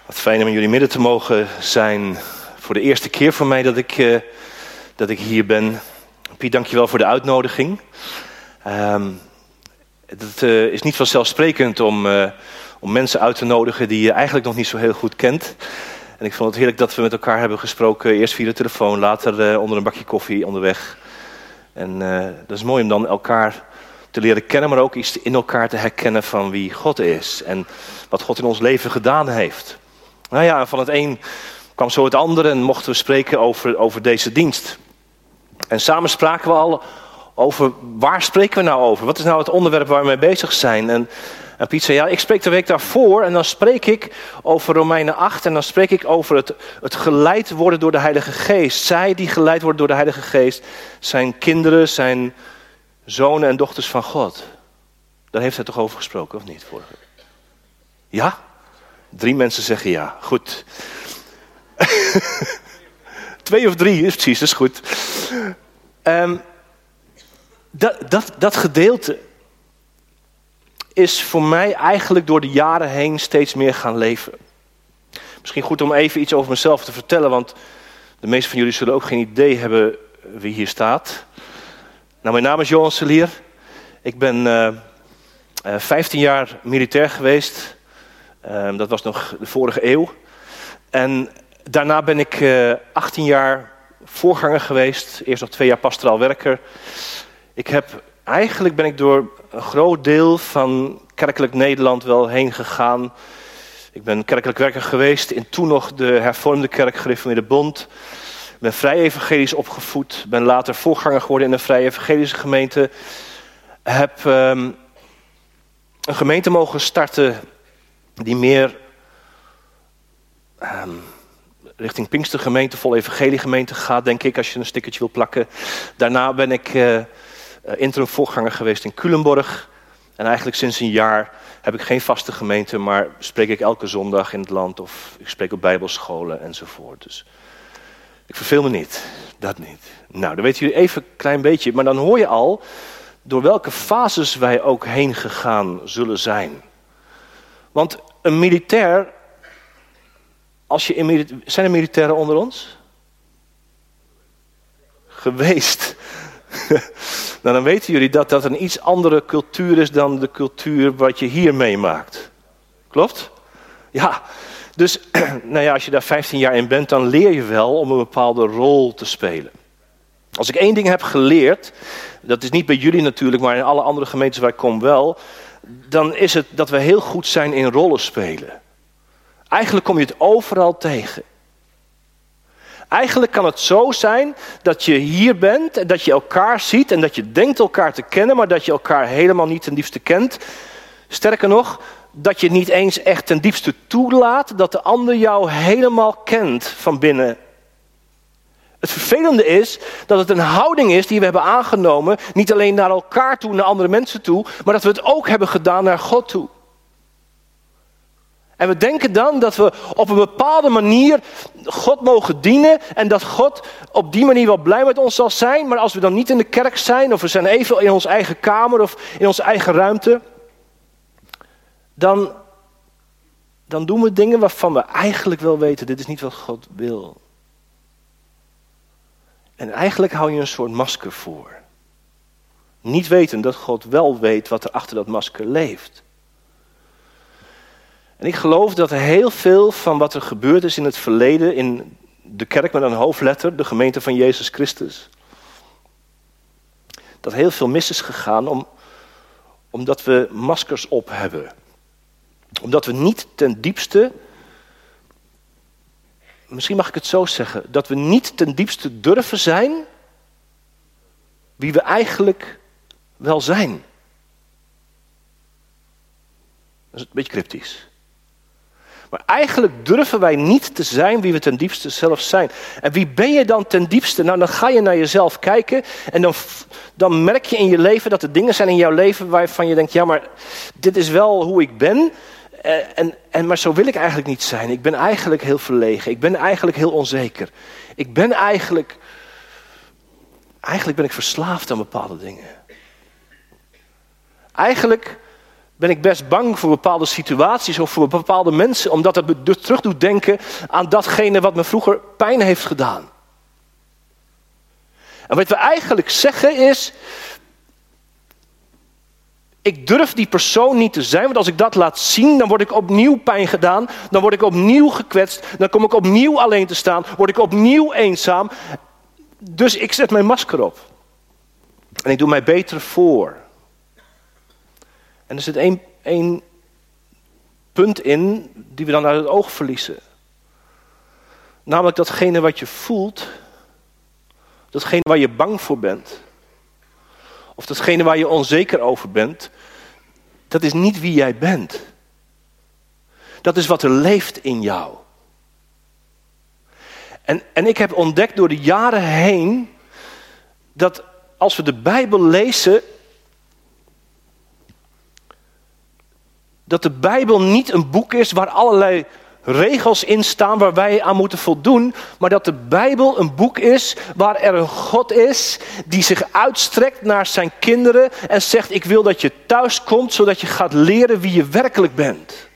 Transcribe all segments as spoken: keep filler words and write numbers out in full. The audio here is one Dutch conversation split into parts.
Wat fijn om in jullie midden te mogen zijn. Voor de eerste keer voor mij dat ik, uh, dat ik hier ben. Piet, dankjewel voor de uitnodiging. Um, het uh, is niet vanzelfsprekend om, uh, om mensen uit te nodigen die je eigenlijk nog niet zo heel goed kent. En ik vond het heerlijk dat we met elkaar hebben gesproken. Eerst via de telefoon, later uh, onder een bakje koffie onderweg. En uh, dat is mooi om dan elkaar te leren kennen, maar ook iets in elkaar te herkennen van wie God is. En wat God in ons leven gedaan heeft. Nou ja, van het een kwam zo het andere en mochten we spreken over, over deze dienst. En samen spraken we al over, waar spreken we nou over? Wat is nou het onderwerp waar we mee bezig zijn? En, en Piet zei, ja, ik spreek de week daarvoor en dan spreek ik over Romeinen acht. En dan spreek ik over het, het geleid worden door de Heilige Geest. Zij die geleid worden door de Heilige Geest zijn kinderen, zijn zonen en dochters van God. Daar heeft hij toch over gesproken, of niet? Vorige? Ja? Drie mensen zeggen ja. Goed. Twee of drie, is precies, dat is goed. Um, dat, dat, dat gedeelte is voor mij eigenlijk door de jaren heen steeds meer gaan leven. Misschien goed om even iets over mezelf te vertellen, want de meesten van jullie zullen ook geen idee hebben wie hier staat. Nou, mijn naam is Johan Selier. Ik ben uh, uh, vijftien jaar militair geweest. Uh, dat was nog de vorige eeuw. En daarna ben ik uh, achttien jaar voorganger geweest. Eerst nog twee jaar pastoraal werker. Ik heb, eigenlijk ben ik door een groot deel van kerkelijk Nederland wel heen gegaan. Ik ben kerkelijk werker geweest in toen nog de hervormde kerk Gereformeerde Bond. Ik ben vrij evangelisch opgevoed. Ben later voorganger geworden in een vrij evangelische gemeente. Heb um, een gemeente mogen starten die meer um, richting Pinkstergemeente, vol evangeliegemeente gaat, denk ik, als je een stickertje wil plakken. Daarna ben ik uh, interim voorganger geweest in Culemborg. En eigenlijk sinds een jaar heb ik geen vaste gemeente, maar spreek ik elke zondag in het land of ik spreek op bijbelscholen enzovoort. Dus ik verveel me niet, dat niet. Nou, dan weten jullie even een klein beetje, maar dan hoor je al door welke fases wij ook heen gegaan zullen zijn. Want een militair, als je in milita- zijn er militairen onder ons? Geweest. Nou, dan weten jullie dat dat een iets andere cultuur is dan de cultuur wat je hier meemaakt. Klopt? Ja. Dus nou ja, als je daar vijftien jaar in bent, dan leer je wel om een bepaalde rol te spelen. Als ik één ding heb geleerd, dat is niet bij jullie natuurlijk, maar in alle andere gemeentes waar ik kom wel, dan is het dat we heel goed zijn in rollen spelen. Eigenlijk kom je het overal tegen. Eigenlijk kan het zo zijn dat je hier bent en dat je elkaar ziet en dat je denkt elkaar te kennen, maar dat je elkaar helemaal niet ten diepste kent. Sterker nog, dat je niet eens echt ten diepste toelaat dat de ander jou helemaal kent van binnen. Het vervelende is dat het een houding is die we hebben aangenomen, niet alleen naar elkaar toe, naar andere mensen toe, maar dat we het ook hebben gedaan naar God toe. En we denken dan dat we op een bepaalde manier God mogen dienen en dat God op die manier wel blij met ons zal zijn, maar als we dan niet in de kerk zijn of we zijn even in onze eigen kamer of in onze eigen ruimte, dan, dan doen we dingen waarvan we eigenlijk wel weten, dit is niet wat God wil. En eigenlijk hou je een soort masker voor. Niet weten dat God wel weet wat er achter dat masker leeft. En ik geloof dat heel veel van wat er gebeurd is in het verleden, in de kerk met een hoofdletter, de gemeente van Jezus Christus, dat heel veel mis is gegaan om, omdat we maskers op hebben. Omdat we niet ten diepste, misschien mag ik het zo zeggen, dat we niet ten diepste durven zijn wie we eigenlijk wel zijn. Dat is een beetje cryptisch. Maar eigenlijk durven wij niet te zijn wie we ten diepste zelf zijn. En wie ben je dan ten diepste? Nou, dan ga je naar jezelf kijken en dan, dan merk je in je leven dat er dingen zijn in jouw leven waarvan je denkt, ja, maar dit is wel hoe ik ben. En, en, maar zo wil ik eigenlijk niet zijn. Ik ben eigenlijk heel verlegen. Ik ben eigenlijk heel onzeker. Ik ben eigenlijk... Eigenlijk ben ik verslaafd aan bepaalde dingen. Eigenlijk Ben ik best bang voor bepaalde situaties of voor bepaalde mensen, omdat het me dus terug doet denken aan datgene wat me vroeger pijn heeft gedaan. En wat we eigenlijk zeggen is, ik durf die persoon niet te zijn, want als ik dat laat zien, dan word ik opnieuw pijn gedaan, dan word ik opnieuw gekwetst, dan kom ik opnieuw alleen te staan, word ik opnieuw eenzaam. Dus ik zet mijn masker op. En ik doe mij beter voor. En er zit één, één punt in die we dan uit het oog verliezen. Namelijk datgene wat je voelt, datgene waar je bang voor bent, of datgene waar je onzeker over bent, dat is niet wie jij bent. Dat is wat er leeft in jou. En, en ik heb ontdekt door de jaren heen, dat als we de Bijbel lezen, dat de Bijbel niet een boek is waar allerlei regels in staan waar wij aan moeten voldoen, maar dat de Bijbel een boek is waar er een God is die zich uitstrekt naar zijn kinderen en zegt, ik wil dat je thuis komt zodat je gaat leren wie je werkelijk bent.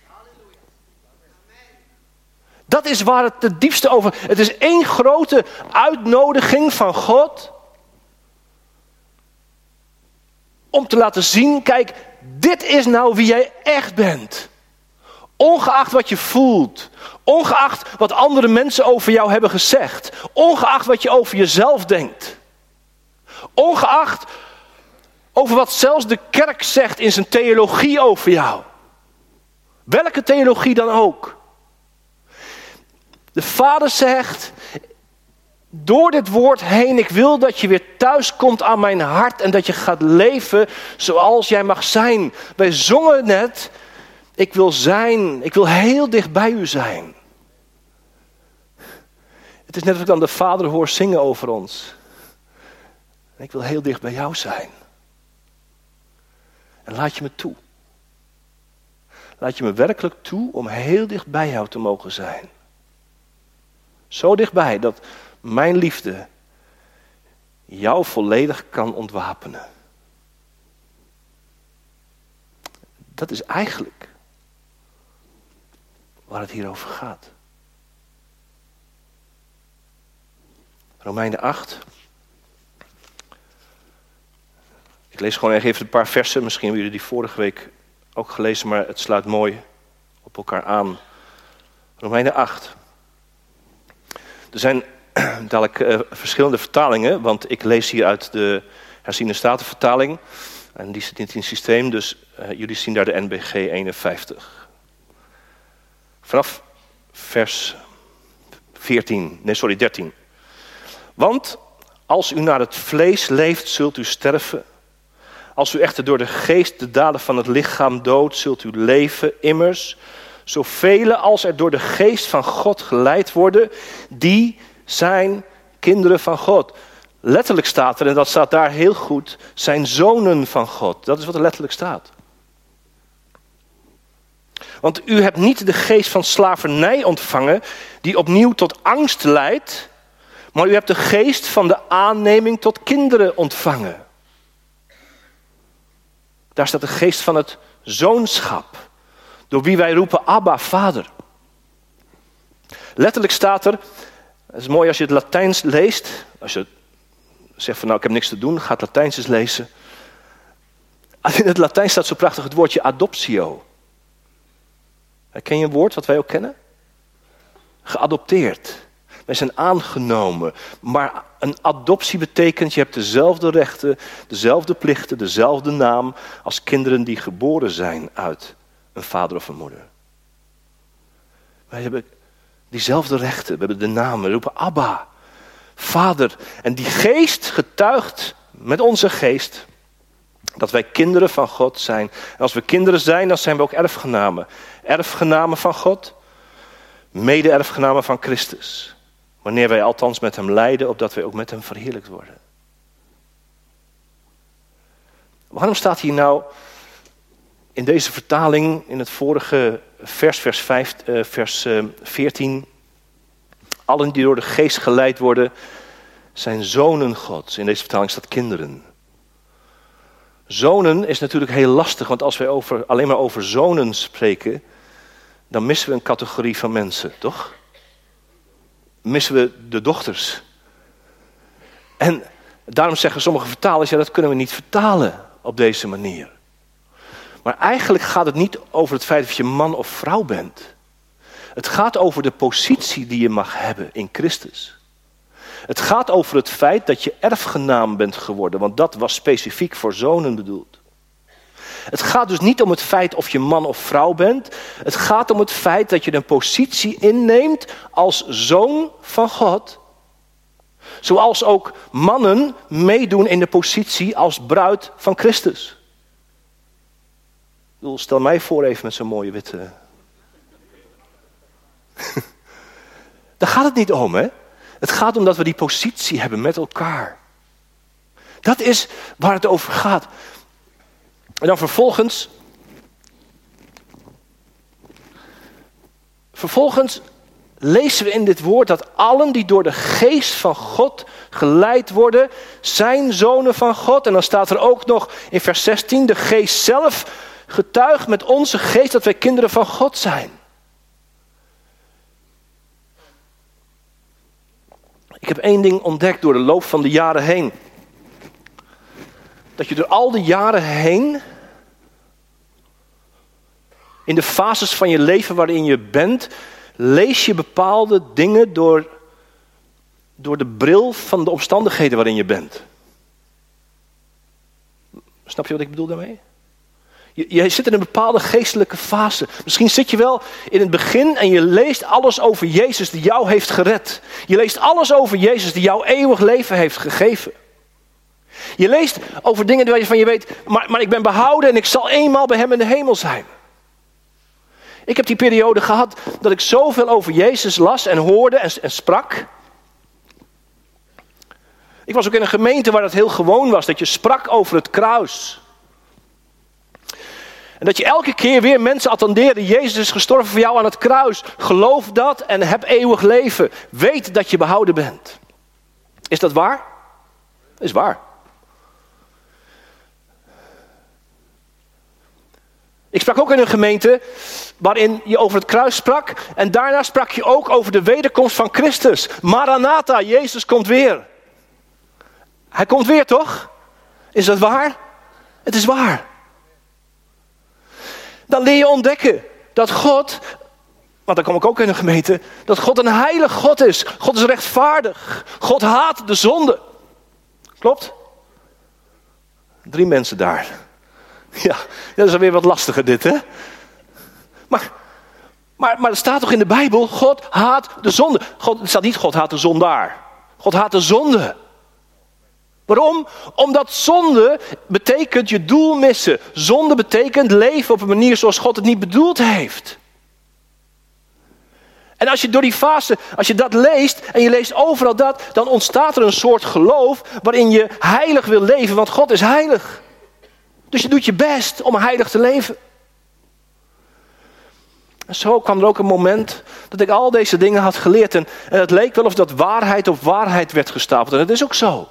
Dat is waar het het diepste over... Het is één grote uitnodiging van God om te laten zien, kijk, dit is nou wie jij echt bent. Ongeacht wat je voelt, ongeacht wat andere mensen over jou hebben gezegd, ongeacht wat je over jezelf denkt, ongeacht over wat zelfs de kerk zegt in zijn theologie over jou. Welke theologie dan ook. De Vader zegt, door dit woord heen, ik wil dat je weer thuis komt aan mijn hart en dat je gaat leven zoals jij mag zijn. Wij zongen net, ik wil zijn, ik wil heel dicht bij u zijn. Het is net of ik dan de Vader hoor zingen over ons. En ik wil heel dicht bij jou zijn. En laat je me toe. Laat je me werkelijk toe om heel dicht bij jou te mogen zijn. Zo dichtbij dat mijn liefde jou volledig kan ontwapenen. Dat is eigenlijk waar het hier over gaat. Romeinen acht. Ik lees gewoon even een paar versen. Misschien hebben jullie die vorige week ook gelezen, maar het sluit mooi op elkaar aan. Romeinen acht. Er zijn dadelijk uh, verschillende vertalingen, want ik lees hier uit de herziene statenvertaling. En die zit niet in het systeem, dus uh, jullie zien daar de N B G eenenvijftig. Vanaf vers veertien, nee sorry, dertien. Want als u naar het vlees leeft, zult u sterven. Als u echter door de geest de daden van het lichaam doodt, zult u leven. Immers, zoveel als er door de geest van God geleid worden, die zijn kinderen van God. Letterlijk staat er, en dat staat daar heel goed, zijn zonen van God. Dat is wat er letterlijk staat. Want u hebt niet de geest van slavernij ontvangen, die opnieuw tot angst leidt, maar u hebt de geest van de aanneming tot kinderen ontvangen. Daar staat de geest van het zoonschap, door wie wij roepen Abba, Vader. Letterlijk staat er, het is mooi als je het Latijns leest, als je zegt van nou ik heb niks te doen, ga het Latijns eens lezen. In het Latijn staat zo prachtig het woordje adoptio. Ken je een woord wat wij ook kennen? Geadopteerd. Wij zijn aangenomen. Maar een adoptie betekent, je hebt dezelfde rechten, dezelfde plichten, dezelfde naam als kinderen die geboren zijn uit een vader of een moeder. Wij hebben diezelfde rechten, we hebben de naam, we roepen Abba, Vader. En die geest getuigt met onze geest dat wij kinderen van God zijn. En als we kinderen zijn, dan zijn we ook erfgenamen. Erfgenamen van God, mede-erfgenamen van Christus. Wanneer wij althans met hem lijden, opdat wij ook met hem verheerlijkt worden. Waarom staat hier nou in deze vertaling, in het vorige vers, vers, vijf, uh, vers uh, veertien... allen die door de geest geleid worden, zijn zonen Gods. In deze vertaling staat kinderen. Zonen is natuurlijk heel lastig, want als wij over, alleen maar over zonen spreken, dan missen we een categorie van mensen, toch? Missen we de dochters. En daarom zeggen sommige vertalers, ja, dat kunnen we niet vertalen op deze manier. Maar eigenlijk gaat het niet over het feit of je man of vrouw bent. Het gaat over de positie die je mag hebben in Christus. Het gaat over het feit dat je erfgenaam bent geworden, want dat was specifiek voor zonen bedoeld. Het gaat dus niet om het feit of je man of vrouw bent. Het gaat om het feit dat je een positie inneemt als zoon van God. Zoals ook mannen meedoen in de positie als bruid van Christus. Ik bedoel, stel mij voor even met zo'n mooie witte... Daar gaat het niet om, hè? Het gaat om dat we die positie hebben met elkaar. Dat is waar het over gaat. En dan vervolgens... Vervolgens lezen we in dit woord dat allen die door de geest van God geleid worden, zijn zonen van God. En dan staat er ook nog in vers zestien, de geest zelf getuigt met onze geest dat wij kinderen van God zijn. Ik heb één ding ontdekt door de loop van de jaren heen. Dat je door al die jaren heen, in de fases van je leven waarin je bent, lees je bepaalde dingen door, door de bril van de omstandigheden waarin je bent. Snap je wat ik bedoel daarmee? Je, je zit in een bepaalde geestelijke fase. Misschien zit je wel in het begin en je leest alles over Jezus die jou heeft gered. Je leest alles over Jezus die jou eeuwig leven heeft gegeven. Je leest over dingen waarvan je weet, maar, maar ik ben behouden en ik zal eenmaal bij hem in de hemel zijn. Ik heb die periode gehad dat ik zoveel over Jezus las en hoorde en, en sprak. Ik was ook in een gemeente waar het heel gewoon was, dat je sprak over het kruis. En dat je elke keer weer mensen attendeerde, Jezus is gestorven voor jou aan het kruis. Geloof dat en heb eeuwig leven. Weet dat je behouden bent. Is dat waar? Dat is waar. Ik sprak ook in een gemeente waarin je over het kruis sprak. En daarna sprak je ook over de wederkomst van Christus. Maranatha, Jezus komt weer. Hij komt weer, toch? Is dat waar? Het is waar. Dan leer je ontdekken dat God, want dan kom ik ook in een gemeente, dat God een heilig God is. God is rechtvaardig. God haat de zonde. Klopt? Drie mensen daar. Ja, dat is alweer wat lastiger dit, hè? Maar, maar, maar het staat toch in de Bijbel, God haat de zonde. God, het staat niet God haat de zondaar. God haat de zonde. Waarom? Omdat zonde betekent je doel missen. Zonde betekent leven op een manier zoals God het niet bedoeld heeft. En als je door die fase, als je dat leest en je leest overal dat, dan ontstaat er een soort geloof waarin je heilig wil leven, want God is heilig. Dus je doet je best om heilig te leven. En zo kwam er ook een moment dat ik al deze dingen had geleerd en, en het leek wel of dat waarheid op waarheid werd gestapeld. En dat is ook zo.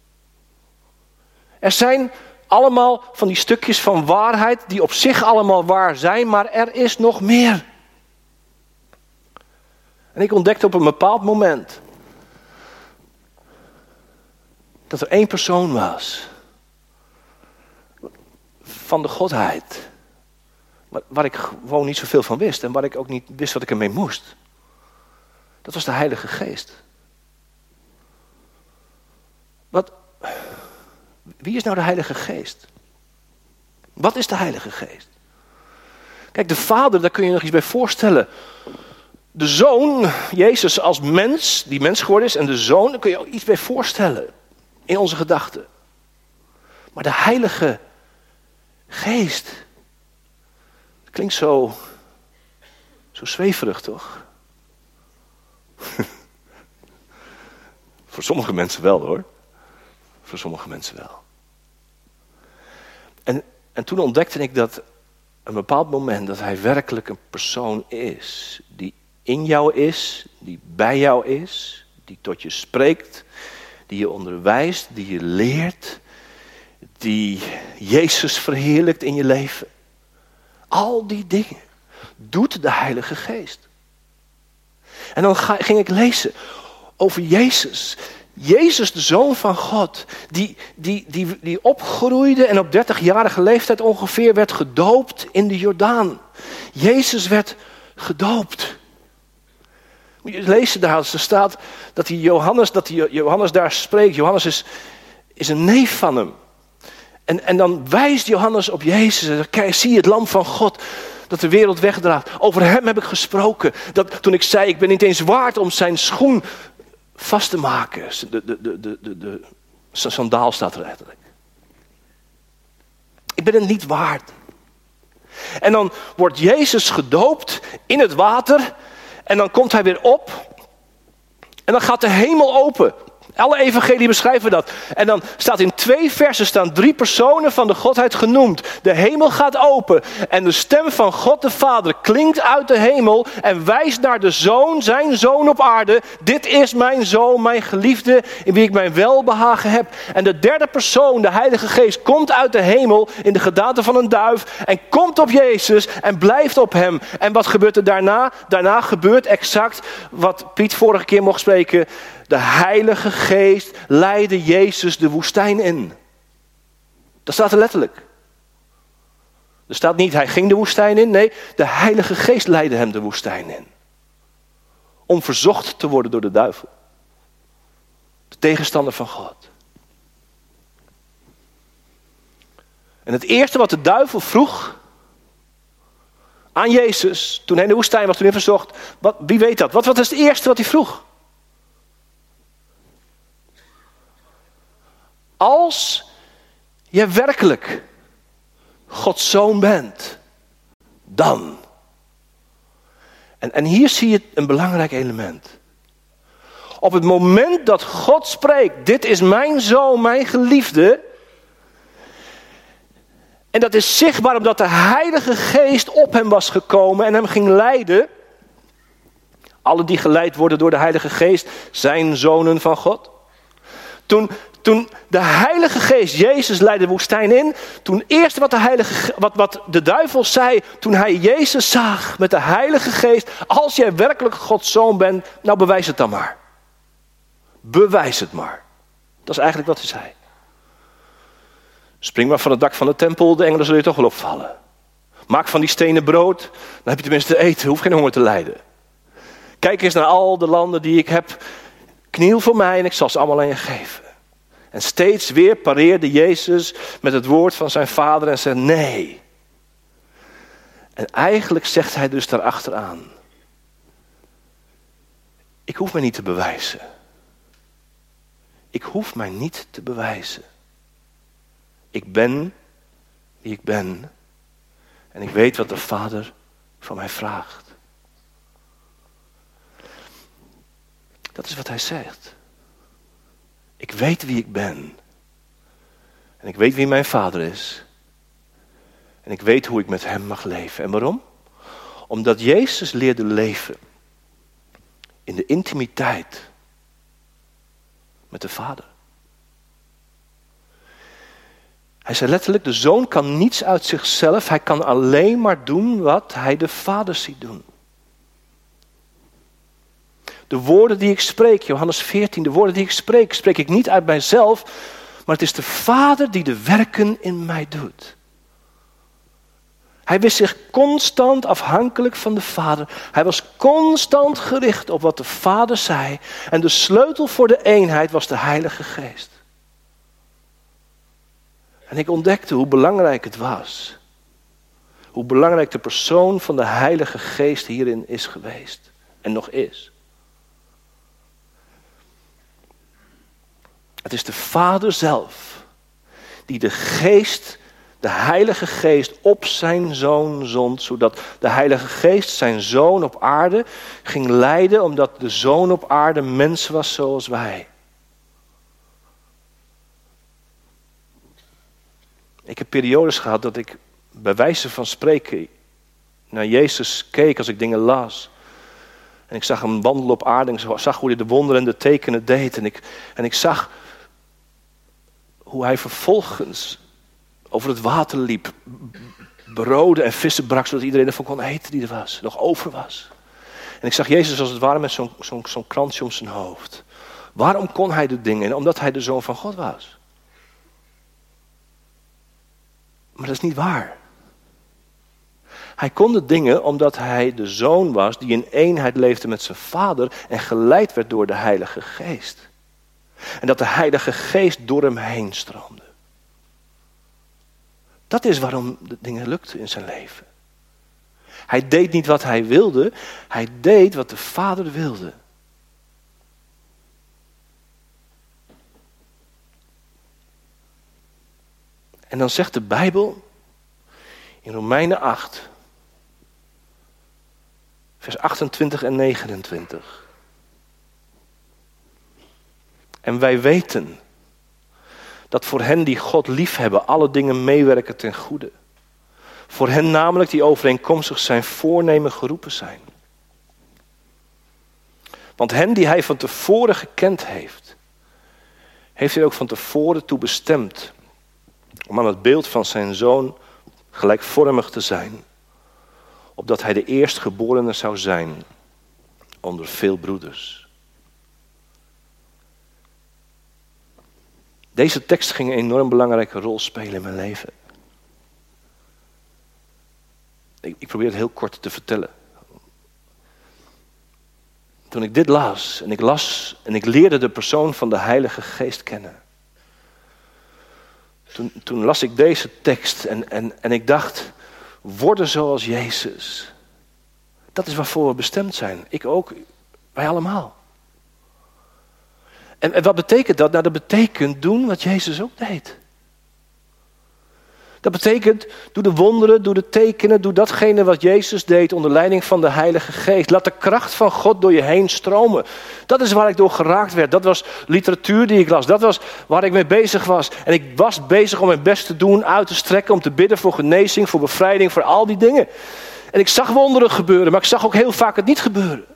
Er zijn allemaal van die stukjes van waarheid die op zich allemaal waar zijn, maar er is nog meer. En ik ontdekte op een bepaald moment dat er één persoon was van de Godheid, waar ik gewoon niet zoveel van wist en waar ik ook niet wist wat ik ermee moest. Dat was de Heilige Geest. Wat... Wie is nou de Heilige Geest? Wat is de Heilige Geest? Kijk, de Vader, daar kun je nog iets bij voorstellen. De Zoon, Jezus als mens, die mens geworden is, en de Zoon, daar kun je ook iets bij voorstellen. In onze gedachten. Maar de Heilige Geest, dat klinkt zo, zo zweverig, toch? Voor sommige mensen wel, hoor. Voor sommige mensen wel. En, en toen ontdekte ik dat een bepaald moment dat hij werkelijk een persoon is. Die in jou is, die bij jou is, die tot je spreekt, die je onderwijst, die je leert. die Jezus verheerlijkt in je leven. Al die dingen doet de Heilige Geest. En dan ga, ging ik lezen over Jezus. Jezus, de Zoon van God, die, die, die, die opgroeide en op dertigjarige leeftijd ongeveer werd gedoopt in de Jordaan. Jezus werd gedoopt. Moet je lezen daar, er staat dat die Johannes, dat die Johannes daar spreekt. Johannes is, is een neef van hem. En, en dan wijst Johannes op Jezus en zegt, kijk, zie het lam van God dat de wereld wegdraagt. Over hem heb ik gesproken. Dat, toen ik zei, ik ben niet eens waard om zijn schoen vast te maken. De, de, de, de, de, de sandaal staat er letterlijk. Ik ben het niet waard. En dan wordt Jezus gedoopt in het water. En dan komt hij weer op. En dan gaat de hemel open. Alle evangelieën beschrijven dat. En dan staat in twee versen staan drie personen van de Godheid genoemd. De hemel gaat open. En de stem van God de Vader klinkt uit de hemel. En wijst naar de Zoon, zijn Zoon op aarde. Dit is mijn Zoon, mijn geliefde, in wie ik mijn welbehagen heb. En de derde persoon, de Heilige Geest, komt uit de hemel in de gedaante van een duif. En komt op Jezus en blijft op hem. En wat gebeurt er daarna? Daarna gebeurt exact wat Piet vorige keer mocht spreken. De Heilige Geest leidde Jezus de woestijn in. Dat staat er letterlijk. Er staat niet, hij ging de woestijn in. Nee, de Heilige Geest leidde hem de woestijn in. Om verzocht te worden door de duivel. De tegenstander van God. En het eerste wat de duivel vroeg aan Jezus, toen hij in de woestijn was, toen hij verzocht, wat, wie weet dat? Wat, wat is het eerste wat hij vroeg? Als je werkelijk Gods zoon bent, dan. En, en hier zie je een belangrijk element. Op het moment dat God spreekt, dit is mijn zoon, mijn geliefde. En dat is zichtbaar omdat de Heilige Geest op hem was gekomen en hem ging leiden. Alle die geleid worden door de Heilige Geest zijn zonen van God. Toen... Toen de Heilige Geest Jezus leidde de woestijn in. Toen eerst wat de, Heilige, wat, wat de duivel zei. Toen hij Jezus zag met de Heilige Geest. Als jij werkelijk Gods zoon bent. Nou bewijs het dan maar. Bewijs het maar. Dat is eigenlijk wat hij zei. Spring maar van het dak van de tempel. De engelen zullen je toch wel opvallen. Maak van die stenen brood. Dan heb je tenminste te eten. Hoef geen honger te lijden. Kijk eens naar al de landen die ik heb. Kniel voor mij en ik zal ze allemaal aan je geven. En steeds weer pareerde Jezus met het woord van zijn vader en zei nee. En eigenlijk zegt hij dus daarachteraan. Ik hoef mij niet te bewijzen. Ik hoef mij niet te bewijzen. Ik ben wie ik ben. En ik weet wat de Vader van mij vraagt. Dat is wat hij zegt. Ik weet wie ik ben. En ik weet wie mijn vader is. En ik weet hoe ik met hem mag leven. En waarom? Omdat Jezus leerde leven. In de intimiteit. Met de Vader. Hij zei letterlijk, de Zoon kan niets uit zichzelf. Hij kan alleen maar doen wat hij de Vader ziet doen. De woorden die ik spreek, Johannes veertien, de woorden die ik spreek, spreek ik niet uit mijzelf, maar het is de Vader die de werken in mij doet. Hij wist zich constant afhankelijk van de Vader. Hij was constant gericht op wat de Vader zei. En de sleutel voor de eenheid was de Heilige Geest. En ik ontdekte hoe belangrijk het was. Hoe belangrijk de persoon van de Heilige Geest hierin is geweest. En nog is. Het is de Vader zelf die de Geest, de Heilige Geest op zijn Zoon zond, zodat de Heilige Geest zijn Zoon op aarde ging leiden, omdat de Zoon op aarde mens was zoals wij. Ik heb periodes gehad dat ik bij wijze van spreken naar Jezus keek als ik dingen las. En ik zag hem wandelen op aarde en ik zag hoe hij de wonderen en de tekenen deed. En ik, en ik zag hoe hij vervolgens over het water liep, broden en vissen brak, zodat iedereen ervan kon eten die er was, nog over was. En ik zag Jezus als het ware met zo'n, zo'n, zo'n kransje om zijn hoofd. Waarom kon hij de dingen? Omdat hij de Zoon van God was. Maar dat is niet waar. Hij kon de dingen omdat hij de Zoon was die in eenheid leefde met zijn Vader en geleid werd door de Heilige Geest. En dat de Heilige Geest door hem heen stroomde. Dat is waarom de dingen lukten in zijn leven. Hij deed niet wat hij wilde, hij deed wat de Vader wilde. En dan zegt de Bijbel in Romeinen acht, vers achtentwintig en negenentwintig. En wij weten dat voor hen die God liefhebben alle dingen meewerken ten goede. Voor hen namelijk die overeenkomstig zijn voornemen geroepen zijn. Want hen die hij van tevoren gekend heeft, heeft hij ook van tevoren toe bestemd om aan het beeld van zijn Zoon gelijkvormig te zijn, opdat hij de eerstgeborene zou zijn onder veel broeders. Deze tekst ging een enorm belangrijke rol spelen in mijn leven. Ik, ik probeer het heel kort te vertellen. Toen ik dit las, en ik las en ik leerde de persoon van de Heilige Geest kennen. Toen, toen las ik deze tekst en, en, en ik dacht, worden zoals Jezus. Dat is waarvoor we bestemd zijn. Ik ook, wij allemaal. En, en wat betekent dat? Nou, dat betekent doen wat Jezus ook deed. Dat betekent, doe de wonderen, doe de tekenen, doe datgene wat Jezus deed onder leiding van de Heilige Geest. Laat de kracht van God door je heen stromen. Dat is waar ik door geraakt werd. Dat was literatuur die ik las. Dat was waar ik mee bezig was. En ik was bezig om mijn best te doen, uit te strekken, om te bidden voor genezing, voor bevrijding, voor al die dingen. En ik zag wonderen gebeuren, maar ik zag ook heel vaak het niet gebeuren.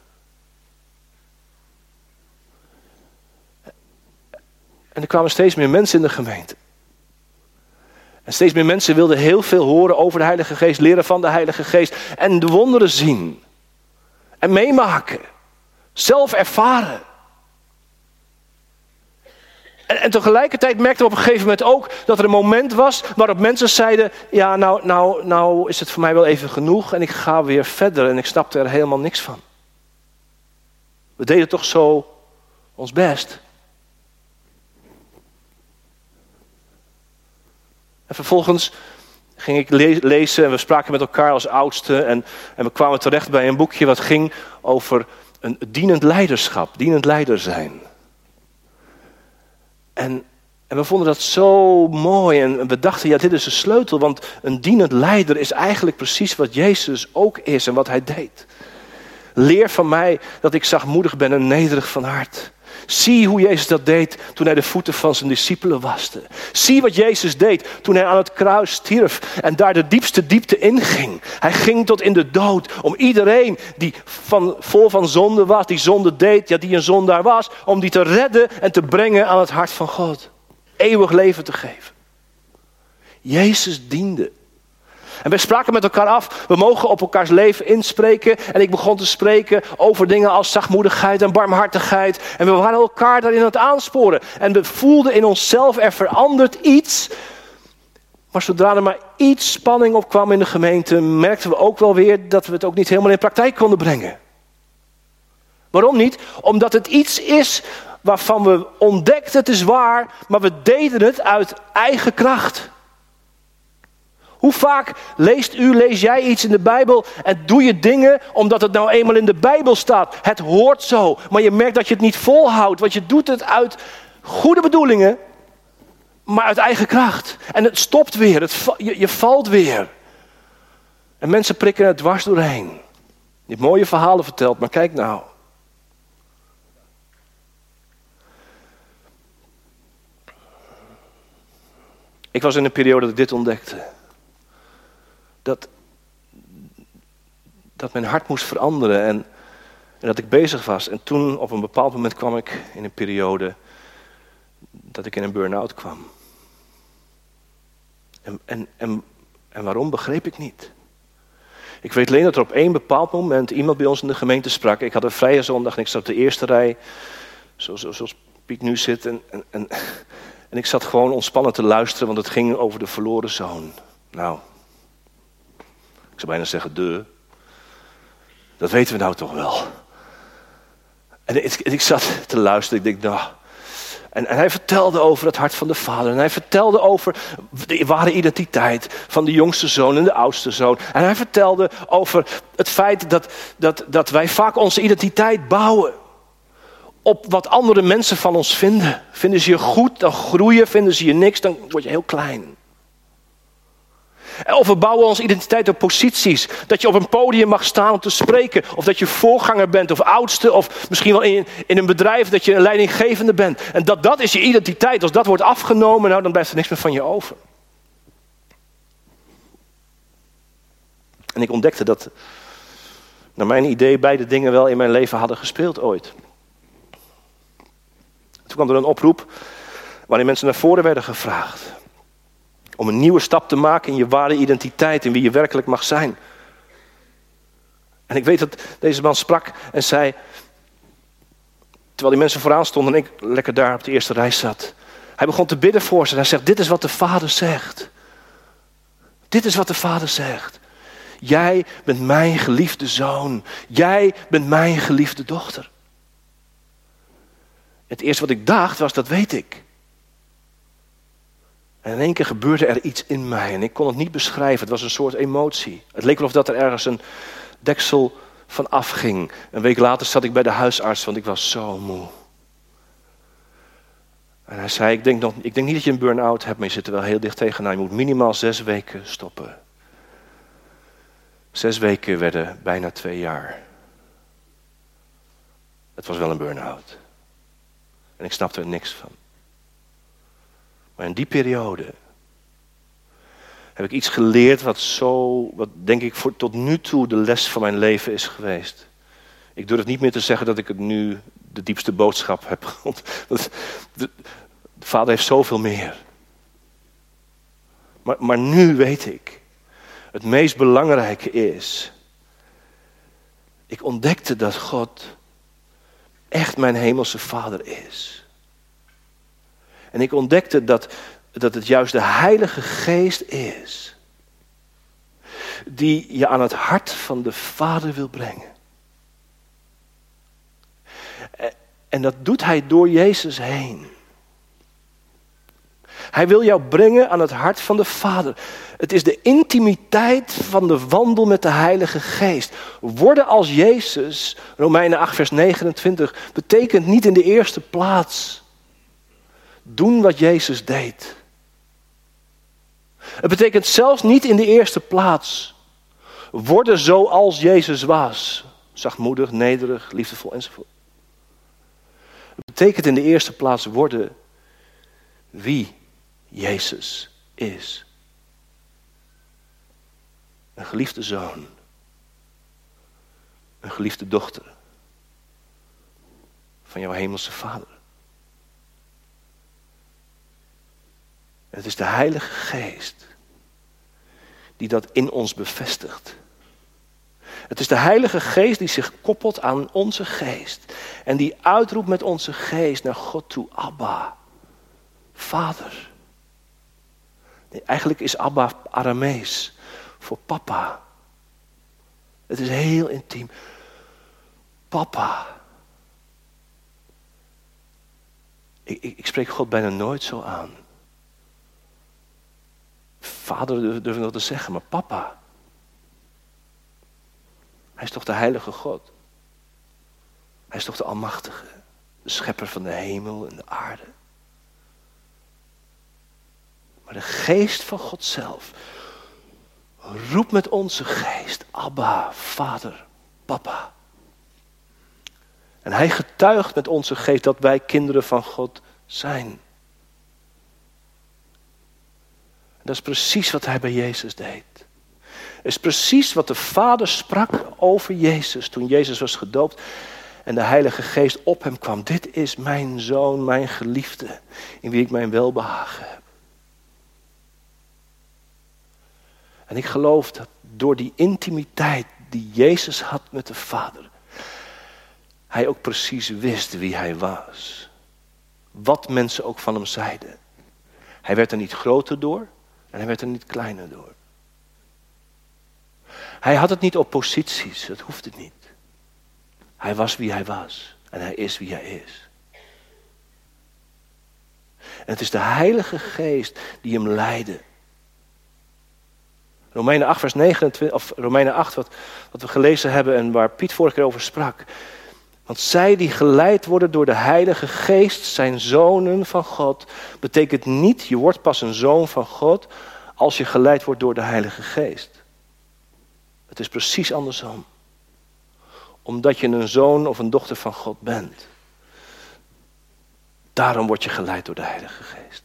En er kwamen steeds meer mensen in de gemeente. En steeds meer mensen wilden heel veel horen over de Heilige Geest, leren van de Heilige Geest en de wonderen zien. En meemaken. Zelf ervaren. En, en tegelijkertijd merkten we op een gegeven moment ook dat er een moment was waarop mensen zeiden, ja nou, nou, nou is het voor mij wel even genoeg en ik ga weer verder en ik snapte er helemaal niks van. We deden toch zo ons best. En vervolgens ging ik le- lezen en we spraken met elkaar als oudsten. En, en we kwamen terecht bij een boekje wat ging over een dienend leiderschap. Dienend leider zijn. En, en we vonden dat zo mooi. En we dachten, ja, dit is de sleutel. Want een dienend leider is eigenlijk precies wat Jezus ook is en wat hij deed. Leer van mij dat ik zachtmoedig ben en nederig van hart. Zie hoe Jezus dat deed toen hij de voeten van zijn discipelen waste. Zie wat Jezus deed toen hij aan het kruis stierf en daar de diepste diepte inging. Hij ging tot in de dood om iedereen die van, vol van zonde was, die zonde deed, ja die een zondaar was, om die te redden en te brengen aan het hart van God. Eeuwig leven te geven. Jezus diende. En wij spraken met elkaar af, we mogen op elkaars leven inspreken. En ik begon te spreken over dingen als zachtmoedigheid en barmhartigheid. En we waren elkaar daarin aan het aansporen. En we voelden in onszelf, er verandert iets. Maar zodra er maar iets spanning op kwam in de gemeente, merkten we ook wel weer dat we het ook niet helemaal in praktijk konden brengen. Waarom niet? Omdat het iets is waarvan we ontdekten, het is waar, maar we deden het uit eigen kracht. Hoe vaak leest u, lees jij iets in de Bijbel en doe je dingen omdat het nou eenmaal in de Bijbel staat. Het hoort zo, maar je merkt dat je het niet volhoudt, want je doet het uit goede bedoelingen, maar uit eigen kracht. En het stopt weer, het, je, je valt weer. En mensen prikken er dwars doorheen. Je hebt mooie verhalen verteld, maar kijk nou. Ik was in een periode dat ik dit ontdekte. Dat, dat mijn hart moest veranderen en, en dat ik bezig was. En toen op een bepaald moment kwam ik in een periode dat ik in een burn-out kwam. En, en, en, en waarom begreep ik niet. Ik weet alleen dat er op één bepaald moment iemand bij ons in de gemeente sprak. Ik had een vrije zondag en ik zat op de eerste rij, zoals, zoals Piet nu zit. En, en, en, en ik zat gewoon ontspannen te luisteren, want het ging over de verloren zoon. Nou, ik zou bijna zeggen, de. Dat weten we nou toch wel. En ik, ik zat te luisteren, ik denk, nou. En, en hij vertelde over het hart van de vader. En hij vertelde over de ware identiteit van de jongste zoon en de oudste zoon. En hij vertelde over het feit dat, dat, dat wij vaak onze identiteit bouwen op wat andere mensen van ons vinden. Vinden ze je goed, dan groeien. Vinden ze je niks, dan word je heel klein. Of we bouwen onze identiteit op posities. Dat je op een podium mag staan om te spreken. Of dat je voorganger bent of oudste. Of misschien wel in, in een bedrijf dat je een leidinggevende bent. En dat dat is je identiteit. Als dat wordt afgenomen, nou, dan blijft er niks meer van je over. En ik ontdekte dat, naar mijn idee, beide dingen wel in mijn leven hadden gespeeld ooit. Toen kwam er een oproep waarin mensen naar voren werden gevraagd. Om een nieuwe stap te maken in je ware identiteit, in wie je werkelijk mag zijn. En ik weet dat deze man sprak en zei, terwijl die mensen vooraan stonden en ik lekker daar op de eerste rij zat. Hij begon te bidden voor ze en hij zegt, dit is wat de Vader zegt. Dit is wat de Vader zegt. Jij bent mijn geliefde zoon. Jij bent mijn geliefde dochter. Het eerste wat ik dacht was, dat weet ik. En in één keer gebeurde er iets in mij en ik kon het niet beschrijven. Het was een soort emotie. Het leek wel of dat er ergens een deksel van afging. Een week later zat ik bij de huisarts, want ik was zo moe. En hij zei, ik denk, nog, ik denk niet dat je een burn-out hebt, maar je zit er wel heel dicht tegenaan. Je moet minimaal zes weken stoppen. Zes weken werden bijna twee jaar. Het was wel een burn-out. En ik snapte er niks van. Maar in die periode heb ik iets geleerd wat zo, wat denk ik voor tot nu toe de les van mijn leven is geweest. Ik durf niet meer te zeggen dat ik het nu de diepste boodschap heb. Want de, de, de Vader heeft zoveel meer. Maar, maar nu weet ik, het meest belangrijke is, ik ontdekte dat God echt mijn hemelse Vader is. En ik ontdekte dat, dat het juist de Heilige Geest is die je aan het hart van de Vader wil brengen. En dat doet hij door Jezus heen. Hij wil jou brengen aan het hart van de Vader. Het is de intimiteit van de wandel met de Heilige Geest. Worden als Jezus, Romeinen acht vers negenentwintig, betekent niet in de eerste plaats doen wat Jezus deed. Het betekent zelfs niet in de eerste plaats worden zoals Jezus was. Zachtmoedig, nederig, liefdevol enzovoort. Het betekent in de eerste plaats worden wie Jezus is. Een geliefde zoon. Een geliefde dochter. Van jouw hemelse Vader. Het is de Heilige Geest die dat in ons bevestigt. Het is de Heilige Geest die zich koppelt aan onze geest. En die uitroept met onze geest naar God toe. Abba, Vader. Nee, eigenlijk is Abba Aramees voor papa. Het is heel intiem. Papa. Ik, ik, ik spreek God bijna nooit zo aan. Vader durf ik nog te zeggen, maar papa. Hij is toch de heilige God. Hij is toch de almachtige. De schepper van de hemel en de aarde. Maar de geest van God zelf roept met onze geest. Abba, Vader, Papa. En hij getuigt met onze geest dat wij kinderen van God zijn. Dat is precies wat hij bij Jezus deed. Het is precies wat de Vader sprak over Jezus toen Jezus was gedoopt en de Heilige Geest op hem kwam. Dit is mijn zoon, mijn geliefde, in wie ik mijn welbehagen heb. En ik geloof dat door die intimiteit die Jezus had met de Vader, hij ook precies wist wie hij was. Wat mensen ook van hem zeiden. Hij werd er niet groter door en hij werd er niet kleiner door. Hij had het niet op posities, dat hoeft het niet. Hij was wie hij was en hij is wie hij is. En het is de Heilige Geest die hem leidde. Romeinen acht vers negenentwintig, of Romeinen acht wat, wat we gelezen hebben en waar Piet vorige keer over sprak. Want zij die geleid worden door de Heilige Geest zijn zonen van God. Betekent niet, je wordt pas een zoon van God als je geleid wordt door de Heilige Geest. Het is precies andersom. Omdat je een zoon of een dochter van God bent. Daarom word je geleid door de Heilige Geest.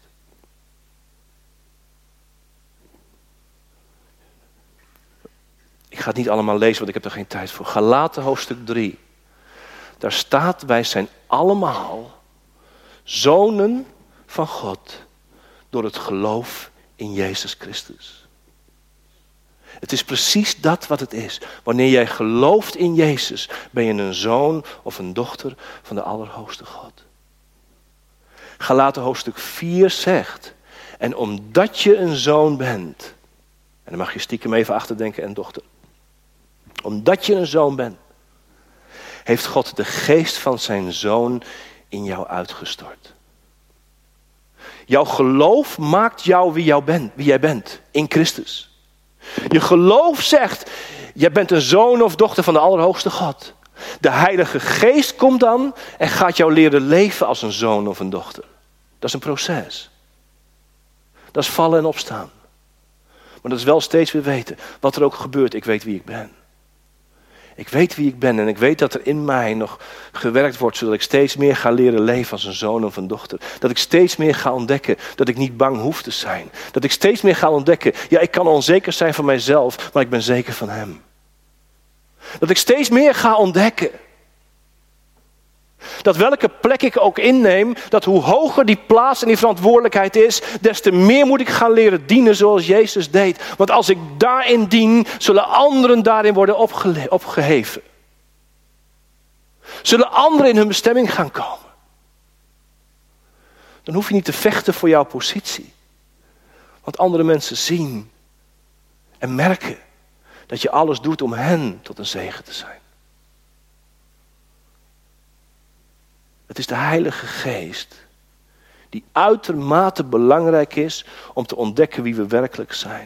Ik ga het niet allemaal lezen, want ik heb er geen tijd voor. Galaten hoofdstuk drie. Daar staat, wij zijn allemaal zonen van God door het geloof in Jezus Christus. Het is precies dat wat het is. Wanneer jij gelooft in Jezus, ben je een zoon of een dochter van de Allerhoogste God. Galaten hoofdstuk vier zegt, en omdat je een zoon bent, en dan mag je stiekem even achterdenken en dochter. Omdat je een zoon bent, heeft God de geest van zijn zoon in jou uitgestort. Jouw geloof maakt jou wie, jou bent, wie jij bent in Christus. Je geloof zegt, jij bent een zoon of dochter van de Allerhoogste God. De Heilige Geest komt dan en gaat jou leren leven als een zoon of een dochter. Dat is een proces. Dat is vallen en opstaan. Maar dat is wel steeds weer weten, wat er ook gebeurt, ik weet wie ik ben. Ik weet wie ik ben en ik weet dat er in mij nog gewerkt wordt, zodat ik steeds meer ga leren leven als een zoon of een dochter. Dat ik steeds meer ga ontdekken dat ik niet bang hoef te zijn. Dat ik steeds meer ga ontdekken, ja, ik kan onzeker zijn van mijzelf, maar ik ben zeker van hem. Dat ik steeds meer ga ontdekken. Dat welke plek ik ook inneem, dat hoe hoger die plaats en die verantwoordelijkheid is, des te meer moet ik gaan leren dienen zoals Jezus deed. Want als ik daarin dien, zullen anderen daarin worden opgele- opgeheven. Zullen anderen in hun bestemming gaan komen. Dan hoef je niet te vechten voor jouw positie. Want andere mensen zien en merken dat je alles doet om hen tot een zegen te zijn. Het is de Heilige Geest die uitermate belangrijk is om te ontdekken wie we werkelijk zijn.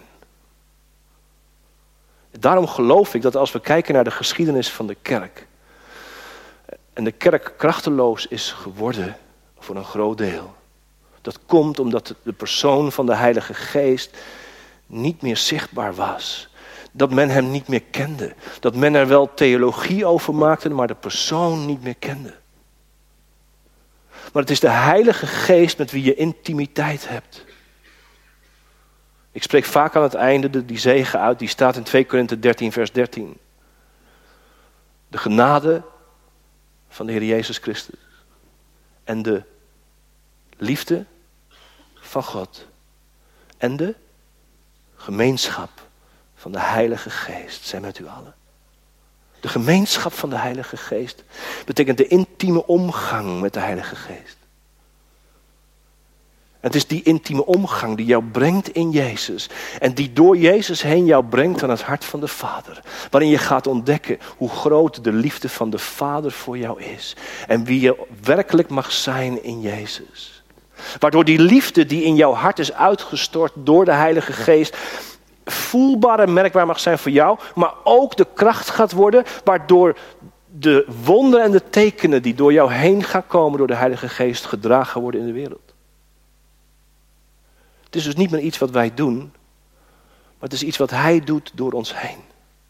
Daarom geloof ik dat als we kijken naar de geschiedenis van de kerk en de kerk krachteloos is geworden voor een groot deel. Dat komt omdat de persoon van de Heilige Geest niet meer zichtbaar was. Dat men hem niet meer kende. Dat men er wel theologie over maakte, maar de persoon niet meer kende. Maar het is de Heilige Geest met wie je intimiteit hebt. Ik spreek vaak aan het einde de, die zegen uit, die staat in twee Korinthe dertien vers dertien. De genade van de Heer Jezus Christus. En de liefde van God. En de gemeenschap van de Heilige Geest zijn met u allen. De gemeenschap van de Heilige Geest betekent de intieme omgang met de Heilige Geest. Het is die intieme omgang die jou brengt in Jezus. En die door Jezus heen jou brengt aan het hart van de Vader. Waarin je gaat ontdekken hoe groot de liefde van de Vader voor jou is. En wie je werkelijk mag zijn in Jezus. Waardoor die liefde die in jouw hart is uitgestort door de Heilige Geest voelbaar en merkbaar mag zijn voor jou, maar ook de kracht gaat worden, waardoor de wonderen en de tekenen die door jou heen gaan komen door de Heilige Geest gedragen worden in de wereld. Het is dus niet meer iets wat wij doen, maar het is iets wat Hij doet door ons heen.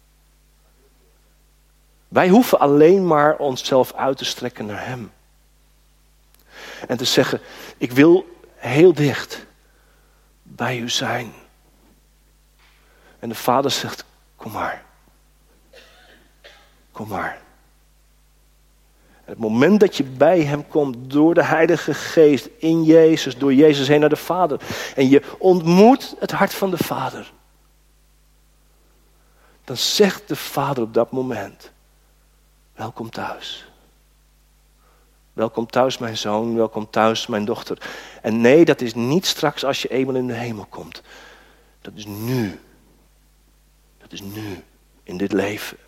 Wij hoeven alleen maar onszelf uit te strekken naar Hem. En te zeggen, ik wil heel dicht bij u zijn. En de Vader zegt, kom maar. Kom maar. En het moment dat je bij hem komt door de Heilige Geest in Jezus, door Jezus heen naar de Vader. En je ontmoet het hart van de Vader. dan zegt de Vader op dat moment, welkom thuis. Welkom thuis mijn zoon, welkom thuis mijn dochter. En nee, dat is niet straks als je eenmaal in de hemel komt. Dat is nu. Dat is nu, in dit leven.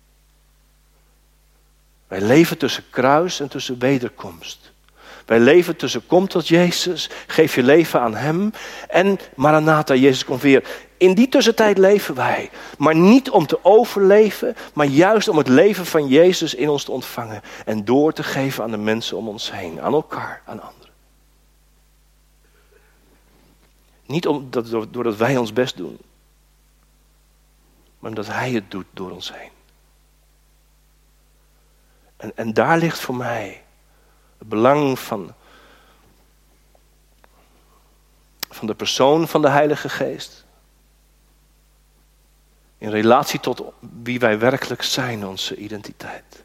Wij leven tussen kruis en tussen wederkomst. Wij leven tussen kom tot Jezus, geef je leven aan hem. En Maranatha, Jezus komt weer. In die tussentijd leven wij. Maar niet om te overleven, maar juist om het leven van Jezus in ons te ontvangen. En door te geven aan de mensen om ons heen. Aan elkaar, aan anderen. Niet omdat, doordat wij ons best doen. Maar omdat hij het doet door ons heen. En, en daar ligt voor mij het belang van, van de persoon van de Heilige Geest. In relatie tot wie wij werkelijk zijn, onze identiteit.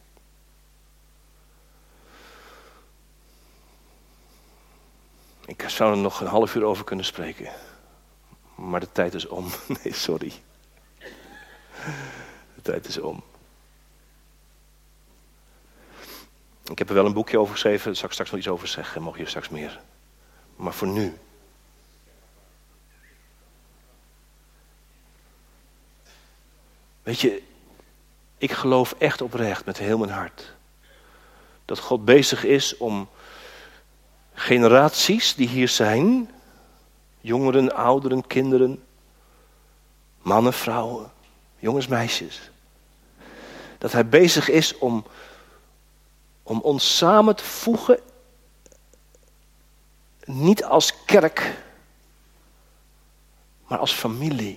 Ik zou er nog een half uur over kunnen spreken. Maar de tijd is om. Nee, sorry. De tijd is om. Ik heb er wel een boekje over geschreven, daar zal ik straks nog iets over zeggen, mocht je straks meer. Maar voor nu. Weet je, ik geloof echt oprecht met heel mijn hart dat God bezig is om generaties die hier zijn, jongeren, ouderen, kinderen, mannen, vrouwen, jongens, meisjes, dat hij bezig is om Om ons samen te voegen, niet als kerk, maar als familie.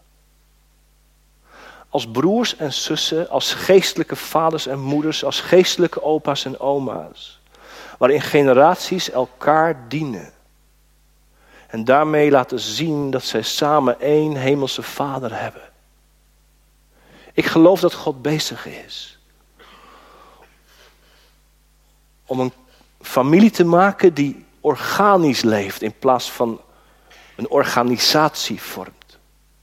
Als broers en zussen, als geestelijke vaders en moeders, als geestelijke opa's en oma's. Waarin generaties elkaar dienen. En daarmee laten zien dat zij samen één hemelse Vader hebben. Ik geloof dat God bezig is om een familie te maken die organisch leeft in plaats van een organisatie vormt.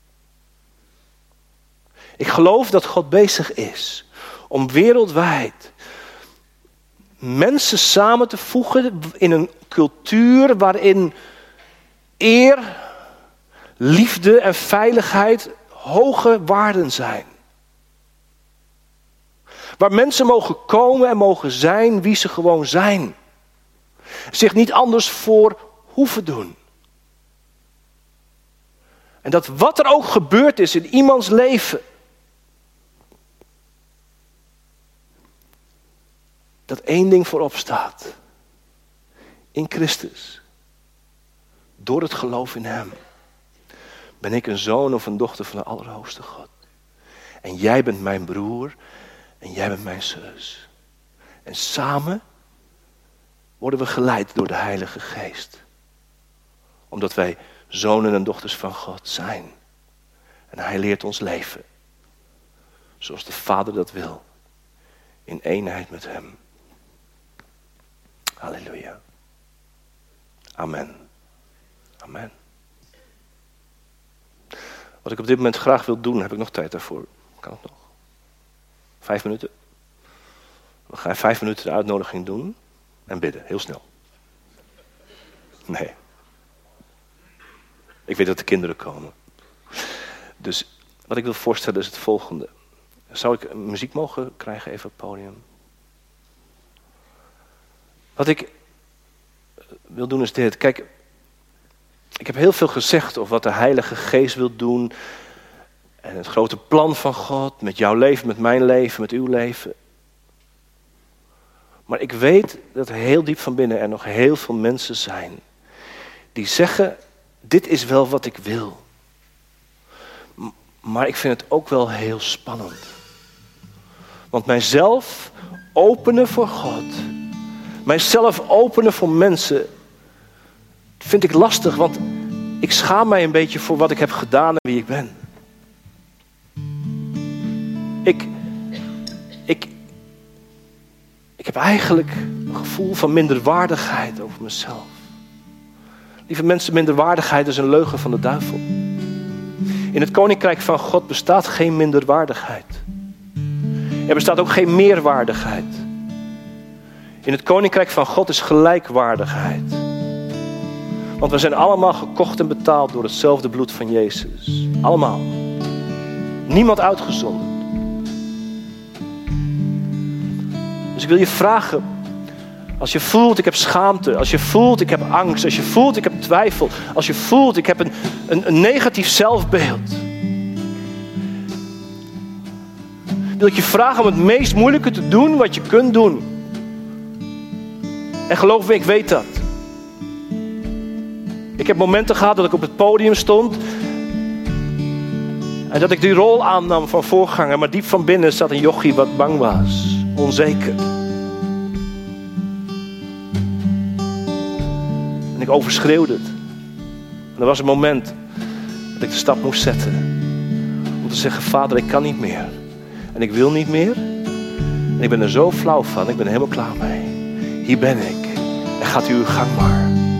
Ik geloof dat God bezig is om wereldwijd mensen samen te voegen in een cultuur waarin eer, liefde en veiligheid hoge waarden zijn. Waar mensen mogen komen en mogen zijn wie ze gewoon zijn. Zich niet anders voor hoeven doen. En dat wat er ook gebeurd is in iemands leven. Dat één ding voorop staat. In Christus. Door het geloof in hem. Ben ik een zoon of een dochter van de Allerhoogste God. En jij bent mijn broer. En jij bent mijn zus. En samen worden we geleid door de Heilige Geest. Omdat wij zonen en dochters van God zijn. En hij leert ons leven. Zoals de Vader dat wil. In eenheid met hem. Halleluja. Amen. Amen. Wat ik op dit moment graag wil doen, heb ik nog tijd daarvoor. Kan het nog? Vijf minuten. We gaan vijf minuten de uitnodiging doen. En bidden, heel snel. Nee. Ik weet dat de kinderen komen. Dus wat ik wil voorstellen is het volgende. Zou ik muziek mogen krijgen even op het podium? Wat ik wil doen is dit. Kijk, ik heb heel veel gezegd over wat de Heilige Geest wil doen. En het grote plan van God met jouw leven, met mijn leven, met uw leven. Maar ik weet dat heel diep van binnen er nog heel veel mensen zijn. Die zeggen, dit is wel wat ik wil. Maar ik vind het ook wel heel spannend. Want mijzelf openen voor God. Mijzelf openen voor mensen. Vind ik lastig, want ik schaam mij een beetje voor wat ik heb gedaan en wie ik ben. Ik, ik, ik heb eigenlijk een gevoel van minderwaardigheid over mezelf. Lieve mensen, minderwaardigheid is een leugen van de duivel. In het koninkrijk van God bestaat geen minderwaardigheid. Er bestaat ook geen meerwaardigheid. In het koninkrijk van God is gelijkwaardigheid. Want we zijn allemaal gekocht en betaald door hetzelfde bloed van Jezus. Allemaal. Niemand uitgezonderd. Dus ik wil je vragen, als je voelt ik heb schaamte, als je voelt ik heb angst, als je voelt ik heb twijfel, als je voelt ik heb een, een, een negatief zelfbeeld. Wil ik je vragen om het meest moeilijke te doen wat je kunt doen. En geloof me, ik weet dat. Ik heb momenten gehad dat ik op het podium stond en dat ik die rol aannam van voorganger, maar diep van binnen zat een jochie wat bang was, onzeker. En ik overschreeuwde het. En er was een moment dat ik de stap moest zetten om te zeggen, Vader, ik kan niet meer. En ik wil niet meer. En ik ben er zo flauw van, ik ben er helemaal klaar mee. Hier ben ik. En gaat u uw gang maar.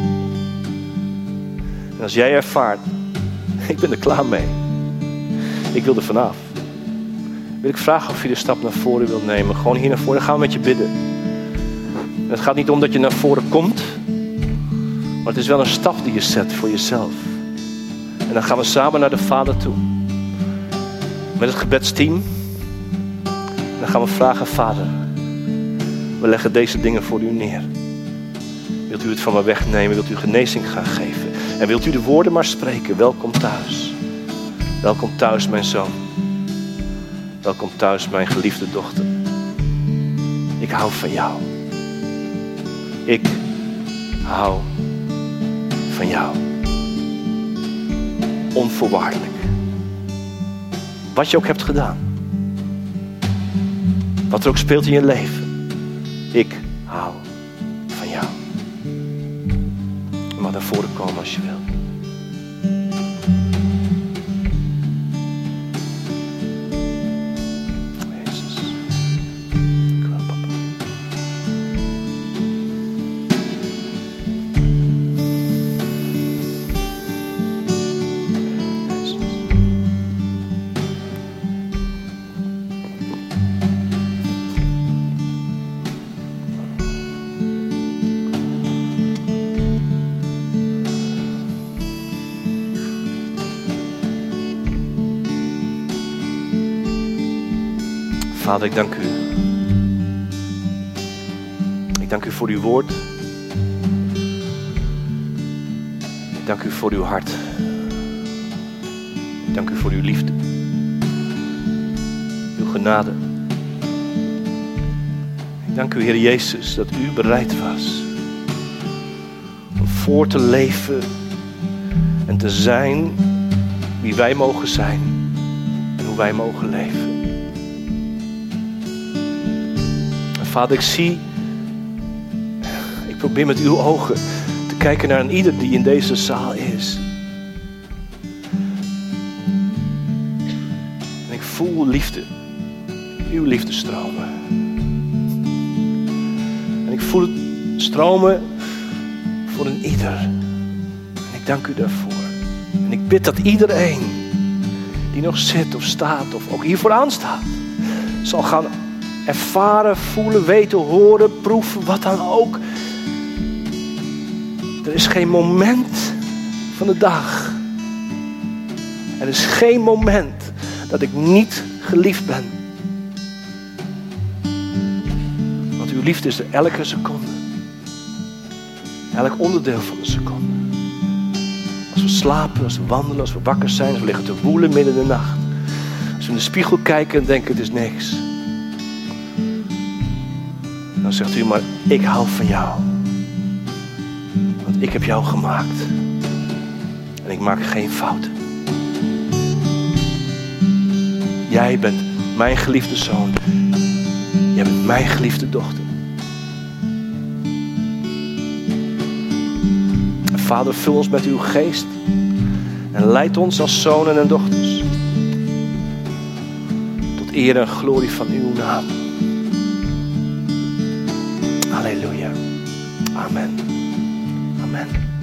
En als jij ervaart, ik ben er klaar mee. Ik wil er vanaf. Wil ik vragen of je de stap naar voren wilt nemen. Gewoon hier naar voren, dan gaan we met je bidden. En het gaat niet om dat je naar voren komt. Maar het is wel een stap die je zet voor jezelf. En dan gaan we samen naar de Vader toe. Met het gebedsteam. En dan gaan we vragen, Vader. We leggen deze dingen voor u neer. Wilt u het van me wegnemen? Wilt u genezing gaan geven? En wilt u de woorden maar spreken? Welkom thuis. Welkom thuis, mijn zoon. Welkom thuis, mijn geliefde dochter. Ik hou van jou. Ik hou van jou. Onvoorwaardelijk. Wat je ook hebt gedaan. Wat er ook speelt in je leven. Ik hou van jou. Je mag naar voren komen als je wilt. Vader, ik dank u. Ik dank u voor uw woord. Ik dank u voor uw hart. Ik dank u voor uw liefde. Uw genade. Ik dank u, Heer Jezus, dat u bereid was om voor te leven en te zijn wie wij mogen zijn en hoe wij mogen leven. Vader, ik zie, ik probeer met uw ogen te kijken naar een ieder die in deze zaal is. En ik voel liefde, uw liefde stromen. En ik voel het stromen voor een ieder. En ik dank u daarvoor. En ik bid dat iedereen die nog zit of staat of ook hier vooraan staat, zal gaan ervaren, voelen, weten, horen, proeven, wat dan ook. Er is geen moment van de dag. Er is geen moment dat ik niet geliefd ben. Want uw liefde is er elke seconde. Elk onderdeel van de seconde. Als we slapen, als we wandelen, als we wakker zijn, als we liggen te woelen midden in de nacht. Als we in de spiegel kijken en denken het is niks. Dan zegt u maar, ik hou van jou. Want ik heb jou gemaakt. En ik maak geen fouten. Jij bent mijn geliefde zoon. Jij bent mijn geliefde dochter. En Vader, vul ons met uw geest. En leid ons als zonen en dochters. Tot eer en glorie van uw naam. Halleluja. Amen. Amen.